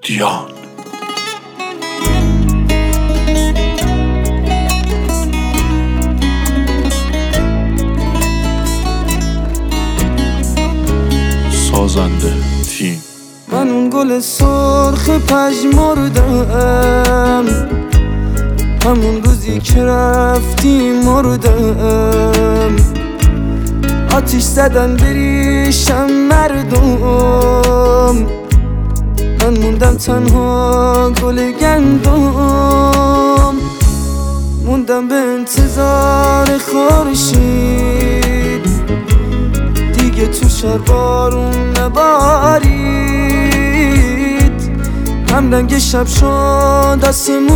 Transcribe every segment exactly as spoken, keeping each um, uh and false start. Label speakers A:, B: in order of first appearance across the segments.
A: دیان. سازنده تیم.
B: من اون گل سرخ پژمردم، همون روزی که رفتی مردم. آتیش زدن بریشم مردم، من موندم تنها گل گندم. موندم به انتظار خورشید، دیگه تو شهر بارون نبارید. هم رنگ شب شد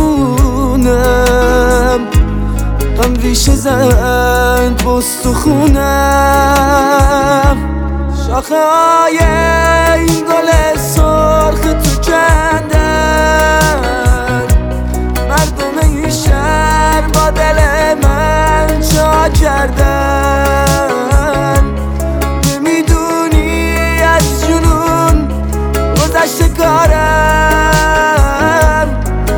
B: آسمونم، غم ریشه زد بستخونم. شاخه های این گل سرخ تو کندن، مردم این شهر با دل من چا کردن. نمیدونی از جنون گذشته کارم،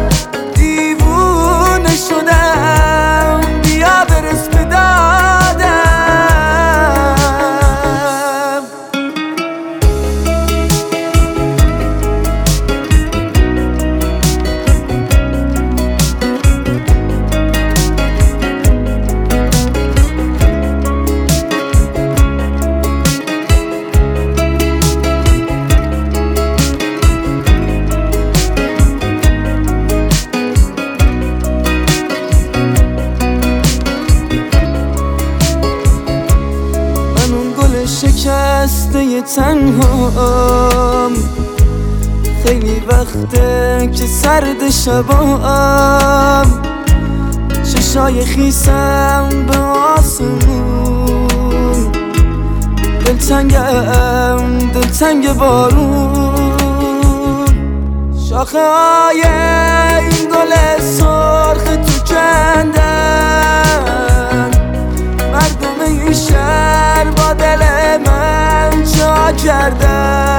B: دیوونه شدم، بیا برس به دادم. شکسته تنهام، خیلی وقته که سرد شبام. چشای خیسم به آسمون، دلتنگم دلتنگ بارون. شاخه های این گل سرخ تو کندن، مردم این شهر با دل من چا کردن.